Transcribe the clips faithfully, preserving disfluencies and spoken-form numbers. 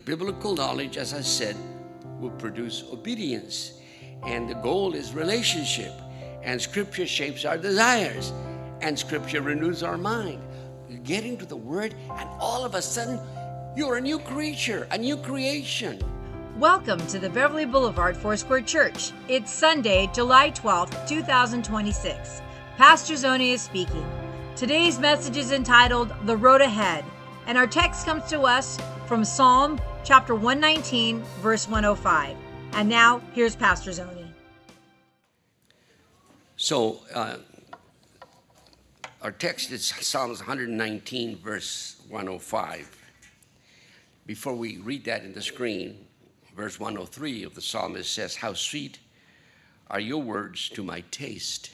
biblical knowledge, as I said, will produce obedience. And the goal is relationship. And Scripture shapes our desires. And Scripture renews our mind. You get into the Word, and all of a sudden, you're a new creature, a new creation. Welcome to the Beverly Boulevard Foursquare Church. It's Sunday, July twelfth, twenty twenty-six. Pastor Zoni is speaking. Today's message is entitled, The Road Ahead, and our text comes to us from Psalm chapter one nineteen, verse one oh five. And now, here's Pastor Zoni. So, uh, our text is Psalms one nineteen, verse one oh five. Before we read that in the screen, verse one oh three of the psalmist says, "How sweet are your words to my taste,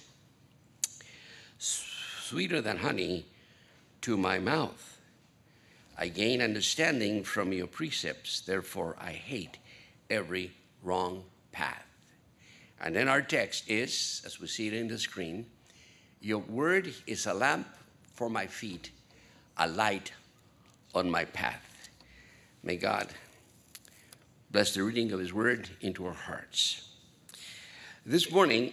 sweeter than honey to my mouth. I gain understanding from your precepts, therefore I hate every wrong path." And then our text is, as we see it in the screen, "Your word is a lamp for my feet, a light on my path." May God bless the reading of his word into our hearts. This morning,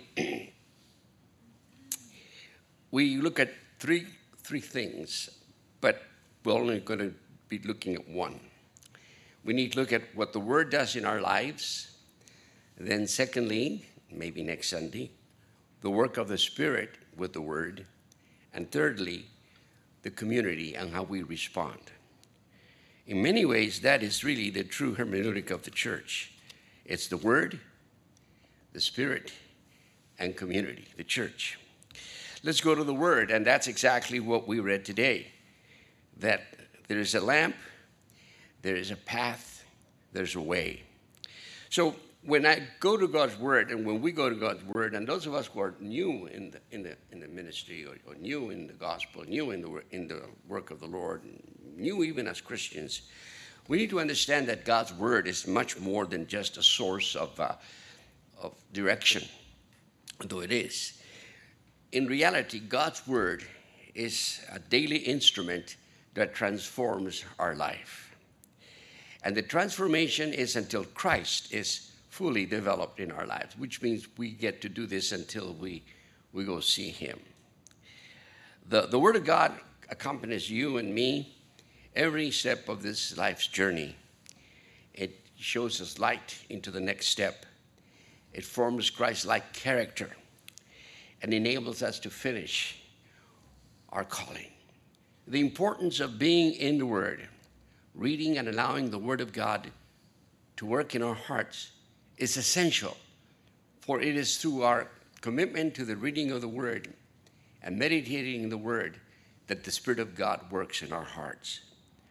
we look at three, three things, but we're only going to be looking at one. We need to look at what the word does in our lives. Then secondly, maybe next Sunday, the work of the Spirit with the word. And thirdly, the community and how we respond. In many ways, that is really the true hermeneutic of the church. It's the word, the Spirit, and community, the church. Let's go to the word, and that's exactly what we read today. That there is a lamp, there is a path, there's a way. So when I go to God's word, and when we go to God's word, and those of us who are new in the in the in the ministry, or, or new in the gospel, new in the in the work of the Lord, new even as Christians, we need to understand that God's word is much more than just a source of uh, of direction, though it is. In reality, God's word is a daily instrument that transforms our life. And the transformation is until Christ is fully developed in our lives, which means we get to do this until we, we go see him. The, the Word of God accompanies you and me every step of this life's journey. It shows us light into the next step. It forms Christ-like character and enables us to finish our calling. The importance of being in the Word, reading and allowing the Word of God to work in our hearts is essential, for it is through our commitment to the reading of the Word and meditating in the Word that the Spirit of God works in our hearts.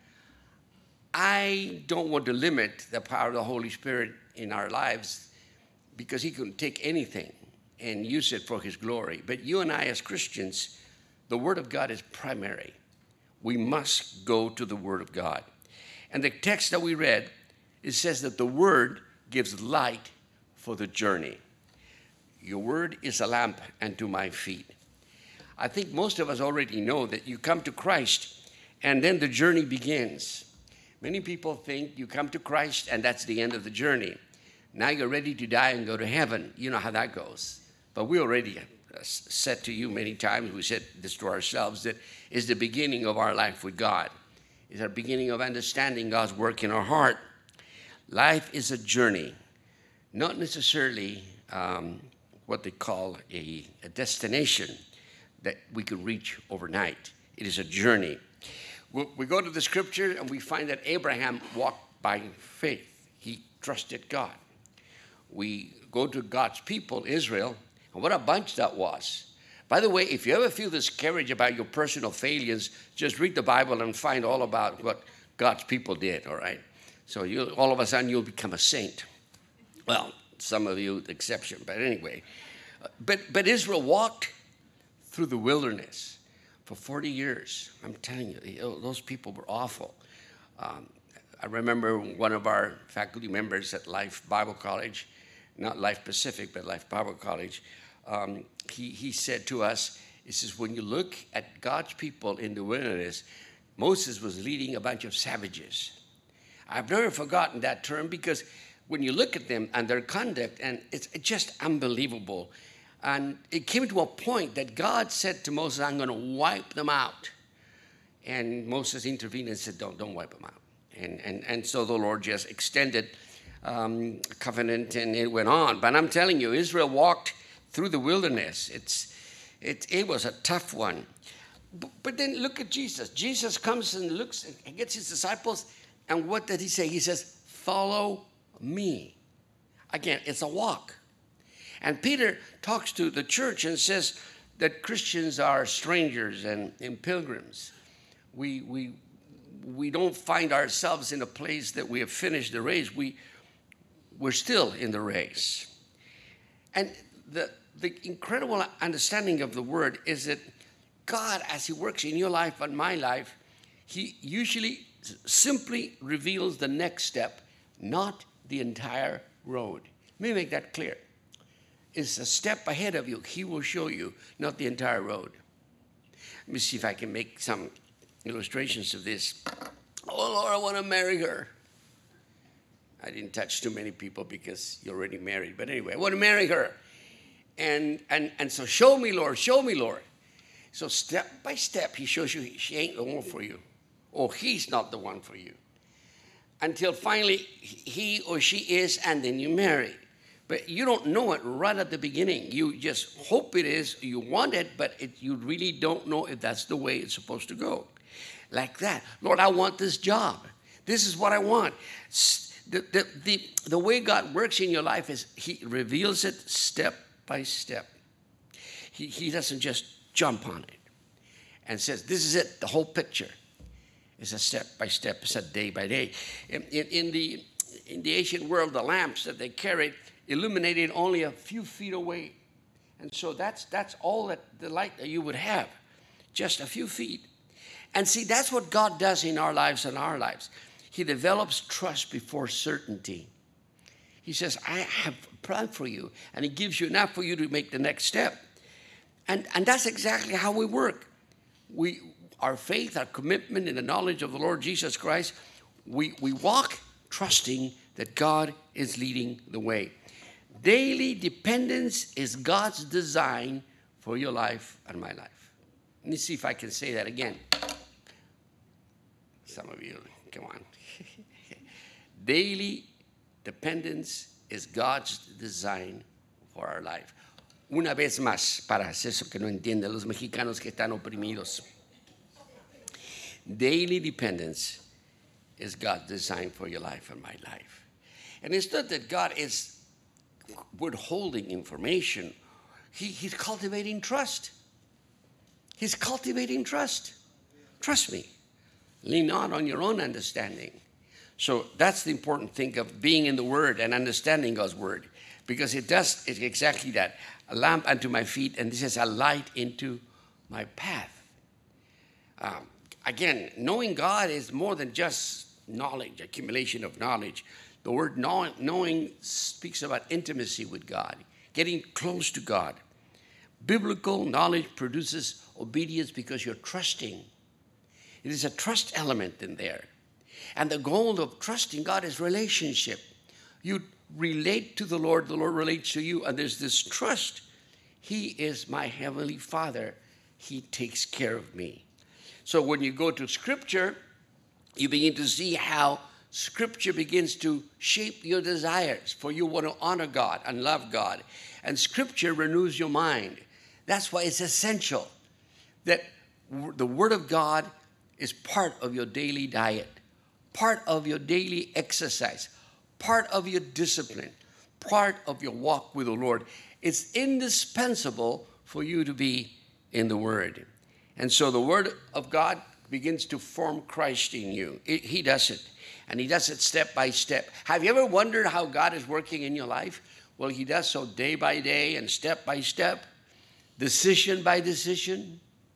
I don't want to limit the power of the Holy Spirit in our lives because he can take anything and use it for his glory. But you and I as Christians, the Word of God is primary. We must go to the Word of God. And the text that we read, it says that the Word gives light for the journey. Your word is a lamp unto my feet. I think most of us already know that you come to Christ and then the journey begins. Many people think you come to Christ and that's the end of the journey. Now you're ready to die and go to heaven. You know how that goes. But we already said to you many times, we said this to ourselves, that is the beginning of our life with God. It's our beginning of understanding God's work in our heart. Life is a journey, not necessarily um, what they call a, a destination that we can reach overnight. It is a journey. We, we go to the scripture and we find that Abraham walked by faith. He trusted God. We go to God's people, Israel, and what a bunch that was. By the way, if you ever feel discouraged about your personal failures, just read the Bible and find all about what God's people did, all right? So you, all of a sudden you'll become a saint. Well, some of you, the exception, but anyway. But, but Israel walked through the wilderness for forty years. I'm telling you, those people were awful. Um, I remember one of our faculty members at Life Bible College, not Life Pacific, but Life Bible College, um, he, he said to us, he says, when you look at God's people in the wilderness, Moses was leading a bunch of savages. I've never forgotten that term because when you look at them and their conduct, and it's just unbelievable. And it came to a point that God said to Moses, I'm going to wipe them out. And Moses intervened and said, don't, don't wipe them out. And, and, and so the Lord just extended um, covenant and it went on. But I'm telling you, Israel walked through the wilderness. It's, it, it was a tough one. But, but then look at Jesus. Jesus comes and looks and gets his disciples. And what did he say? He says, follow me. Again, it's a walk. And Peter talks to the church and says that Christians are strangers and, and pilgrims. We, we, we don't find ourselves in a place that we have finished the race. We, we're still in the race. And the, the incredible understanding of the word is that God, as he works in your life and my life, he usually simply reveals the next step, not the entire road. Let me make that clear. It's a step ahead of you. He will show you, not the entire road. Let me see if I can make some illustrations of this. Oh, Lord, I want to marry her. I didn't touch too many people because you're already married. But anyway, I want to marry her. And, and, and so show me, Lord, show me, Lord. So step by step, he shows you she ain't the one for you. Or he's not the one for you. Until finally he or she is, and then you marry. But you don't know it right at the beginning. You just hope it is, you want it, but it, you really don't know if that's the way it's supposed to go. Like that. Lord, I want this job. This is what I want. The, the, the, the way God works in your life is he reveals it step by step. He, he doesn't just jump on it and says, this is it, the whole picture. It's a step by step, it's a day by day. In, in, in, the, in the ancient world, the lamps that they carried illuminated only a few feet away. And so that's, that's all that the light that you would have, just a few feet. And see, that's what God does in our lives and our lives. He develops trust before certainty. He says, I have a plan for you, and he gives you enough for you to make the next step. And, and that's exactly how we work. We, our faith, our commitment in the knowledge of the Lord Jesus Christ, we, we walk trusting that God is leading the way. Daily dependence is God's design for your life and my life. Let me see if I can say that again. Some of you, come on. Daily dependence is God's design for our life. Una vez más, para eso que no entienden los mexicanos que están oprimidos. Daily dependence is God's design for your life and my life. And it's not that God is withholding information. He, he's cultivating trust. He's cultivating trust. Trust me. Lean not on your own understanding. So that's the important thing of being in the Word and understanding God's Word. Because it does it's exactly that. A lamp unto my feet, and this is a light into my path. Um, again, knowing God is more than just knowledge, accumulation of knowledge. The word knowing, knowing speaks about intimacy with God, getting close to God. Biblical knowledge produces obedience because you're trusting. It is a trust element in there. And the goal of trusting God is relationship. You relate to the Lord, the Lord relates to you, and there's this trust. He is my heavenly Father. He takes care of me. So when you go to Scripture, you begin to see how Scripture begins to shape your desires, for you want to honor God and love God. And Scripture renews your mind. That's why it's essential that the Word of God is part of your daily diet, part of your daily exercise, part of your discipline, part of your walk with the Lord. It's indispensable for you to be in the Word. And so the Word of God begins to form Christ in you. It, he does it. And he does it step by step. Have you ever wondered how God is working in your life? Well, he does so day by day and step by step, decision by decision,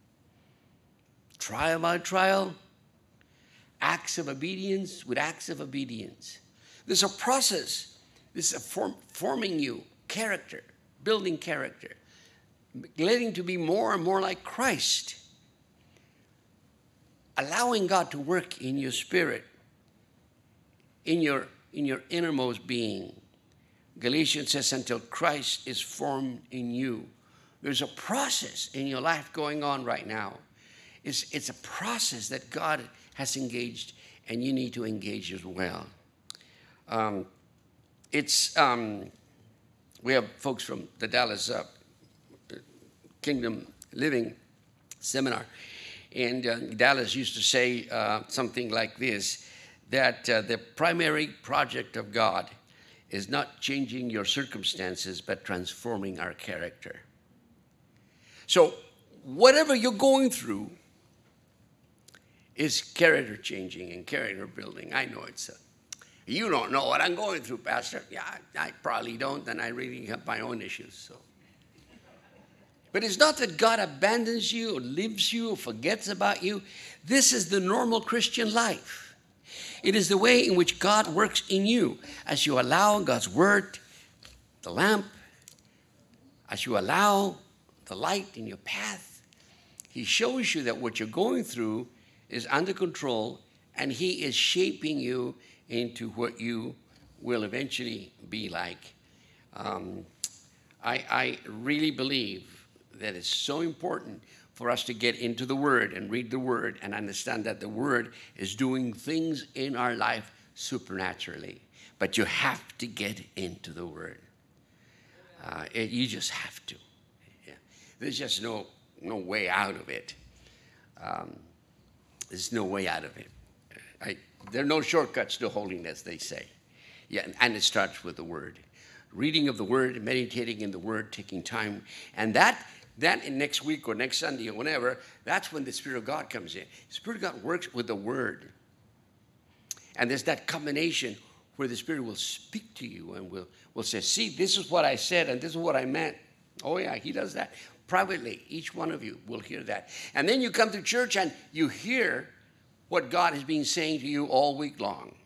trial by trial, acts of obedience with acts of obedience. There's a process. This is a form, forming you, character, building character, getting to be more and more like Christ, allowing God to work in your spirit. in your, in your innermost being. Galatians says, until Christ is formed in you. There's a process in your life going on right now. It's, it's a process that God has engaged, and you need to engage as well. Um, it's um, we have folks from the Dallas uh, Kingdom Living Seminar, and uh, Dallas used to say uh, something like this, that uh, the primary project of God is not changing your circumstances, but transforming our character. So whatever you're going through is character changing and character building. I know it's a, you don't know what I'm going through, Pastor. Yeah, I, I probably don't, and I really have my own issues. So, but it's not that God abandons you or leaves you or forgets about you. This is the normal Christian life. It is the way in which God works in you as you allow God's word, the lamp, as you allow the light in your path. He shows you that what you're going through is under control, and he is shaping you into what you will eventually be like. Um, I, I really believe that it's so important for us to get into the Word and read the Word and understand that the Word is doing things in our life supernaturally. But you have to get into the Word. Uh, it, you just have to. Yeah. There's just no, no way out of it. Um, there's no way out of it. I, there are no shortcuts to holiness, they say. Yeah, and, and it starts with the Word. Reading of the Word, meditating in the Word, taking time. And that That in next week or next Sunday or whenever, that's when the Spirit of God comes in. The Spirit of God works with the Word. And there's that combination where the Spirit will speak to you and will, will say, see, this is what I said and this is what I meant. Oh, yeah, he does that. Privately, each one of you will hear that. And then you come to church and you hear what God has been saying to you all week long.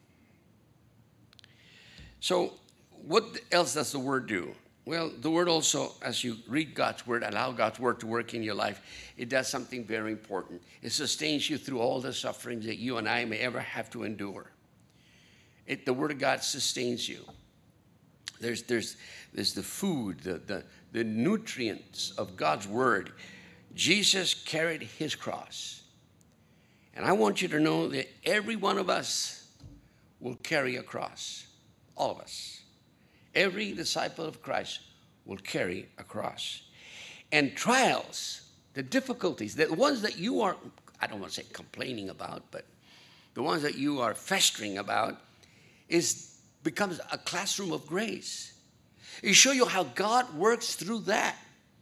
So what else does the Word do? Well, the Word also, as you read God's Word, allow God's Word to work in your life, it does something very important. It sustains you through all the sufferings that you and I may ever have to endure. It, the Word of God sustains you. There's, there's, there's the food, the, the, the nutrients of God's Word. Jesus carried his cross. And I want you to know that every one of us will carry a cross. All of us. Every disciple of Christ will carry a cross. And trials, the difficulties, the ones that you are, I don't want to say complaining about, but the ones that you are festering about, is becomes a classroom of grace. It shows you how God works through that.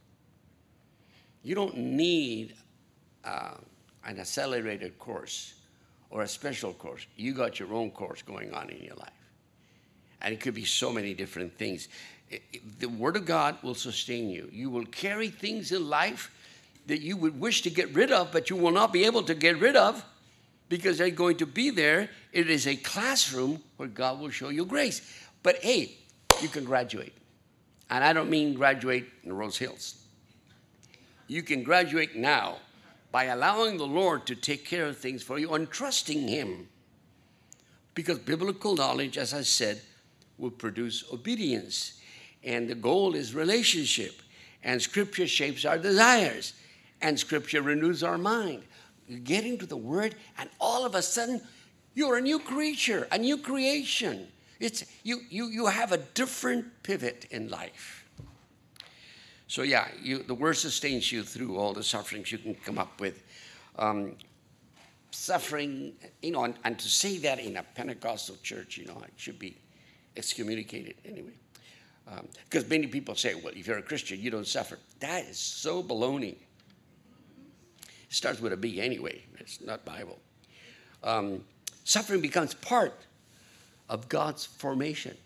You don't need uh, an accelerated course or a special course. You got your own course going on in your life. And it could be so many different things. The Word of God will sustain you. You will carry things in life that you would wish to get rid of, but you will not be able to get rid of because they're going to be there. It is a classroom where God will show you grace. But hey, you can graduate. And I don't mean graduate in Rose Hills. You can graduate now by allowing the Lord to take care of things for you and trusting him. Because biblical knowledge, as I said, will produce obedience. And the goal is relationship. And Scripture shapes our desires. And Scripture renews our mind. You get into the Word, and all of a sudden, you're a new creature, a new creation. It's you, you, you have a different pivot in life. So yeah, you, the Word sustains you through all the sufferings you can come up with. Um, suffering, you know, and, and to say that in a Pentecostal church, you know, it should be excommunicated anyway. Um, because many people say, well, if you're a Christian, you don't suffer. That is so baloney. It starts with a B anyway. It's not Bible. Um, suffering becomes part of God's formation.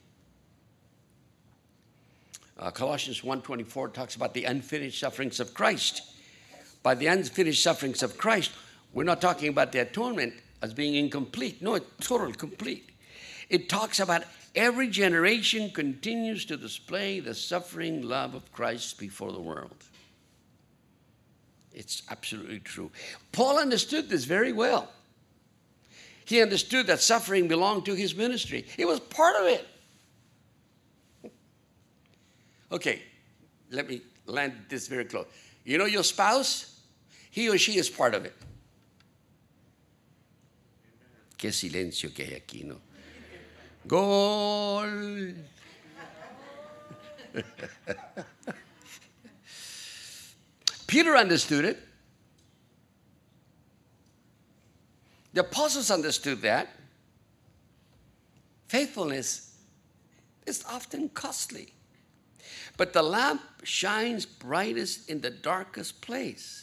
Uh, Colossians one twenty-four talks about the unfinished sufferings of Christ. By the unfinished sufferings of Christ, we're not talking about the atonement as being incomplete. No, it's totally complete. It talks about every generation continues to display the suffering love of Christ before the world. It's absolutely true. Paul understood this very well. He understood that suffering belonged to his ministry. It was part of it. Okay, let me land this very close. You know your spouse? He or she is part of it. Qué silencio que hay aquí, ¿no? Gol. Peter understood it. The apostles understood that. Faithfulness is often costly. But the lamp shines brightest in the darkest place.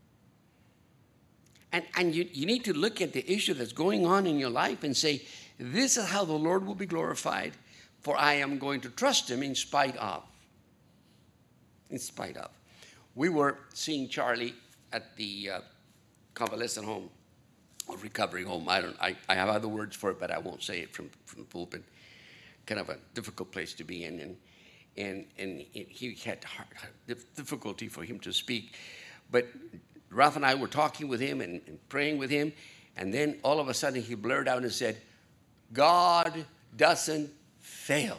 And, and you, you need to look at the issue that's going on in your life and say, this is how the Lord will be glorified, for I am going to trust him in spite of. In spite of. We were seeing Charlie at the uh, convalescent home, or recovery home. I don't. I, I have other words for it, but I won't say it from, from the pulpit. Kind of a difficult place to be in. And And, and he had hard, difficulty for him to speak. But Ralph and I were talking with him and, and praying with him, and then all of a sudden he blurted out and said, God doesn't fail.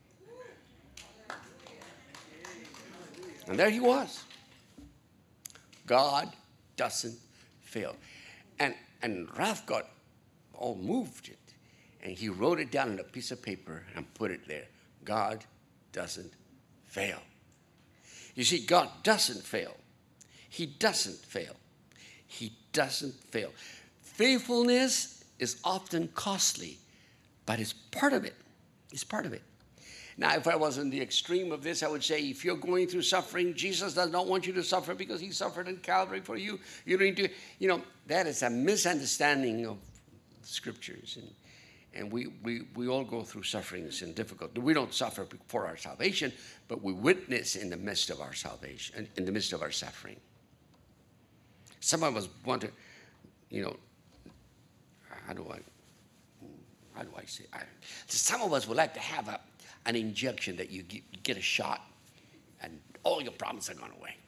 And there he was. God doesn't fail. And, and Ralph got all moved, it, and he wrote it down on a piece of paper and put it there. God doesn't fail. You see, God doesn't fail. He doesn't fail. He doesn't fail. Faithfulness is often costly, but it's part of it. It's part of it. Now, if I was in the extreme of this, I would say, if you're going through suffering, Jesus does not want you to suffer because he suffered in Calvary for you. You don't need to, you know, that is a misunderstanding of the scriptures. And And we, we, we all go through sufferings and difficulty. We don't suffer for our salvation, but we witness in the midst of our salvation, in the midst of our suffering. Some of us want to, you know, how do I, how do I say? I, some of us would like to have a, an injection that you get, you get a shot, and all your problems are gone away.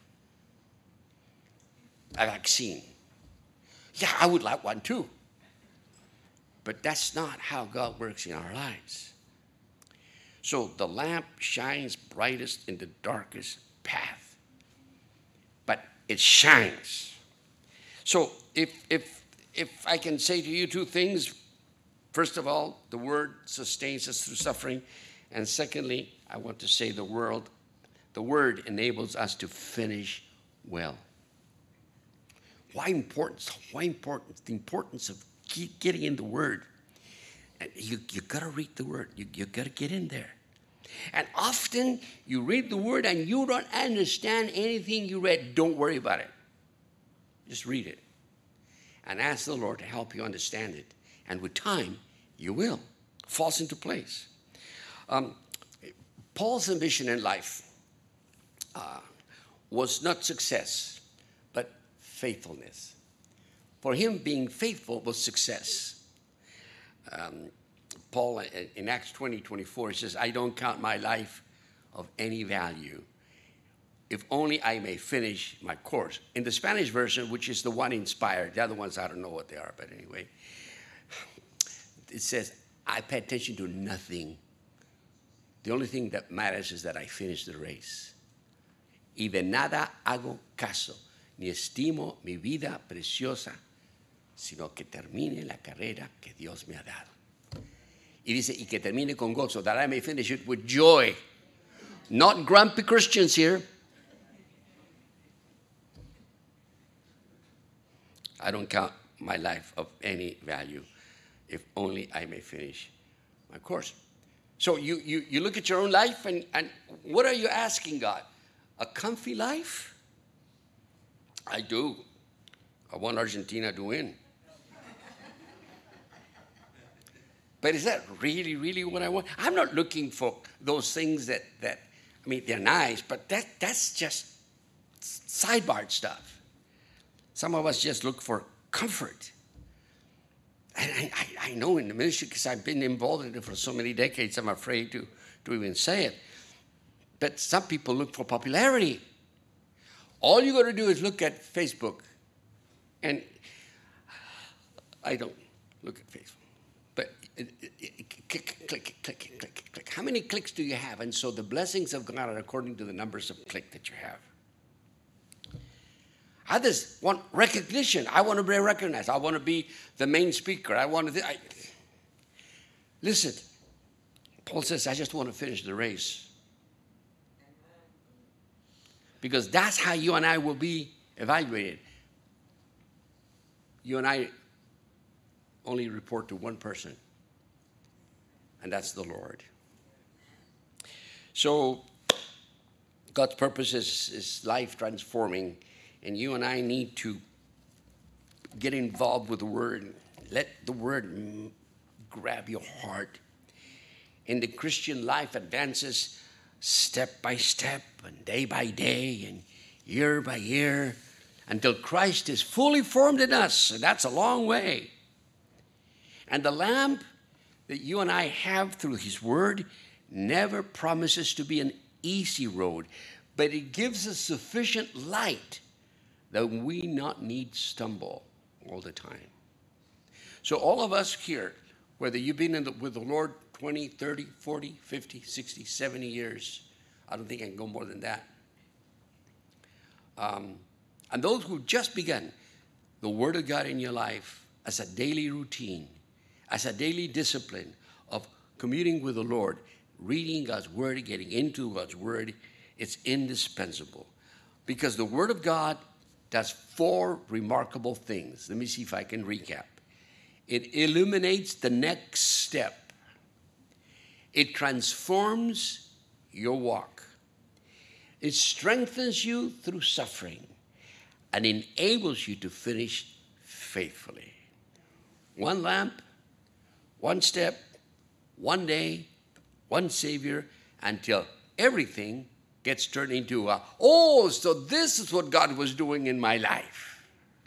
A vaccine. Yeah, I would like one too. But that's not how God works in our lives. So the lamp shines brightest in the darkest path. But it shines. So if if if I can say to you two things, first of all, the word sustains us through suffering. And secondly, I want to say the world, the word enables us to finish well. Why importance? Why importance? The importance of keep getting in the Word. And you you got to read the Word. You you got to get in there. And often you read the Word and you don't understand anything you read. Don't worry about it. Just read it. And ask the Lord to help you understand it. And with time, you will. It falls into place. Um, Paul's ambition in life uh, was not success, but faithfulness. For him, being faithful was success. Um, Paul, in Acts twenty, twenty-four, says, I don't count my life of any value, if only I may finish my course. In the Spanish version, which is the one inspired, the other ones, I don't know what they are, but anyway, it says, I pay attention to nothing. The only thing that matters is that I finish the race. Y de nada hago caso, ni estimo mi vida preciosa, sino que termine la carrera que Dios me ha dado. Y dice, y que termine con gozo, that I may finish it with joy. Not grumpy Christians here. I don't count my life of any value, if only I may finish my course. So you, you, you look at your own life, and, and what are you asking God? A comfy life? I do. I want Argentina to win. But is that really, really what I want? I'm not looking for those things that, that I mean, they're nice, but that, that's just sidebar stuff. Some of us just look for comfort. And I, I, I know in the ministry, because I've been involved in it for so many decades, I'm afraid to, to even say it. But some people look for popularity. All you got to do is look at Facebook. And I don't, Look at faithful. But it, it, it, click, click, click, click, click. How many clicks do you have? And so the blessings of God are according to the numbers of click that you have. Others want recognition. I want to be recognized. I want to be the main speaker. I want to. I, listen, Paul says, I just want to finish the race. Because that's how you and I will be evaluated. You and I only report to one person, and that's the Lord. So God's purpose is, is life transforming, and you and I need to get involved with the Word. Let the Word grab your heart. And the Christian life advances step by step and day by day and year by year until Christ is fully formed in us. And that's a long way. And the lamp that you and I have through His Word never promises to be an easy road, but it gives us sufficient light that we not need stumble all the time. So all of us here, whether you've been in the, with the Lord twenty, thirty, forty, fifty, sixty, seventy years, I don't think I can go more than that. Um, and those who just begun the Word of God in your life as a daily routine, as a daily discipline of communing with the Lord, reading God's Word, getting into God's Word, it's indispensable. Because the Word of God does four remarkable things. Let me see if I can recap. It illuminates the next step. It transforms your walk. It strengthens you through suffering and enables you to finish faithfully. One lamp, one step, one day, one Savior, until everything gets turned into a, oh, so this is what God was doing in my life.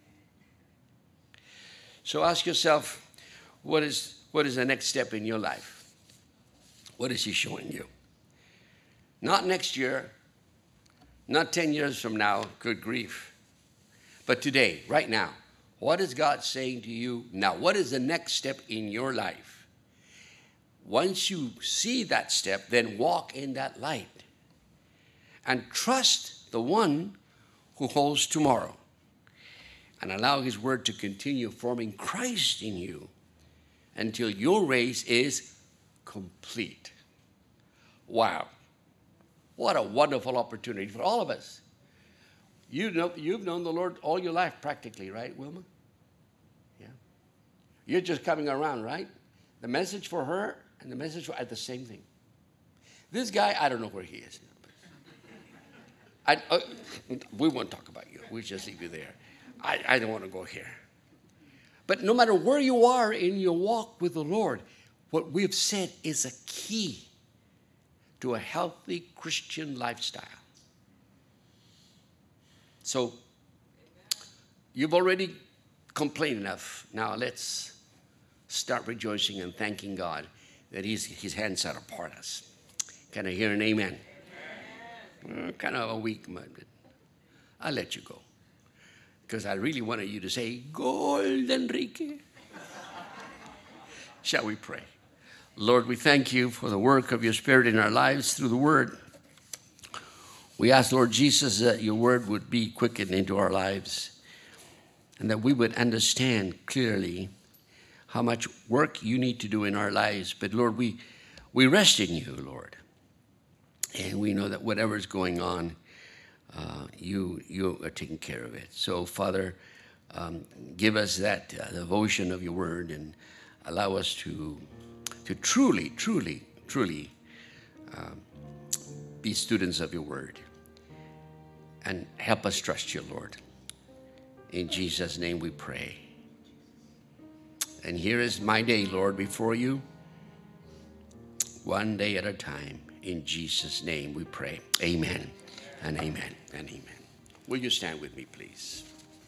So ask yourself, what is, what is the next step in your life? What is He showing you? Not next year, not ten years from now, good grief, but today, right now. What is God saying to you now? What is the next step in your life? Once you see that step, then walk in that light and trust the one who holds tomorrow and allow His Word to continue forming Christ in you until your race is complete. Wow. What a wonderful opportunity for all of us. You know, you've known the Lord all your life practically, right, Wilma? Yeah. You're just coming around, right? The message for her and the message for are the same thing. This guy, I don't know where he is. I, uh, we won't talk about you. We'll just leave you there. I, I don't want to go here. But no matter where you are in your walk with the Lord, what we've said is a key to a healthy Christian lifestyle. So, you've already complained enough. Now let's start rejoicing and thanking God that He's, His hands are upon us. Can I hear an amen? Amen. Uh, kind of a weak minded. I'll let you go. Because I really wanted you to say, Gold, Enrique. Shall we pray? Lord, we thank you for the work of your Spirit in our lives through the Word. We ask, Lord Jesus, that your Word would be quickened into our lives and that we would understand clearly how much work you need to do in our lives. But, Lord, we, we rest in you, Lord. And we know that whatever is going on, uh, you, you are taking care of it. So, Father, um, give us that uh, devotion of your Word and allow us to to truly, truly, truly um, be students of your Word. And help us trust you, Lord. In Jesus' name we pray. And here is my day, Lord, before you. One day at a time. In Jesus' name we pray. Amen and amen and amen. Will you stand with me, please?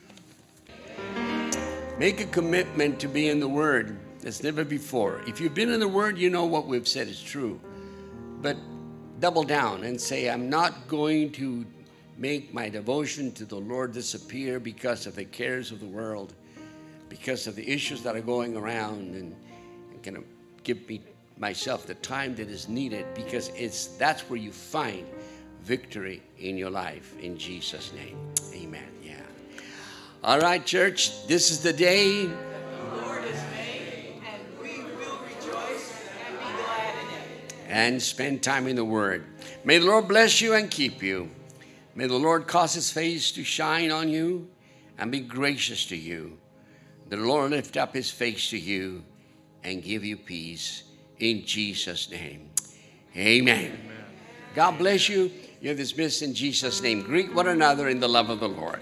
Make a commitment to be in the Word as never before. If you've been in the Word, you know what we've said is true. But double down and say, I'm not going to make my devotion to the Lord disappear because of the cares of the world. because of the issues that are going around, and, and kind of give me myself the time that is needed, because it's that's where you find victory in your life, in Jesus' name. Amen. Yeah. All right, church, this is the day the Lord has made, and we will rejoice and be glad in it. and spend time in the Word. May the Lord bless you and keep you. May the Lord cause His face to shine on you and be gracious to you. The Lord lift up His face to you and give you peace in Jesus' name. Amen. Amen. God bless you. You're dismissed in Jesus' name. Greet one another in the love of the Lord.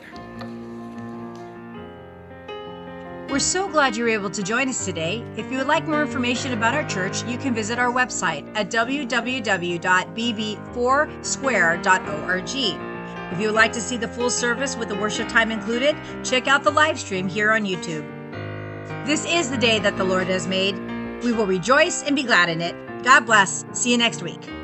We're so glad you were able to join us today. If you would like more information about our church, you can visit our website at w w w dot b b four square dot org. If you would like to see the full service with the worship time included, check out the live stream here on YouTube. This is the day that the Lord has made. We will rejoice and be glad in it. God bless. See you next week.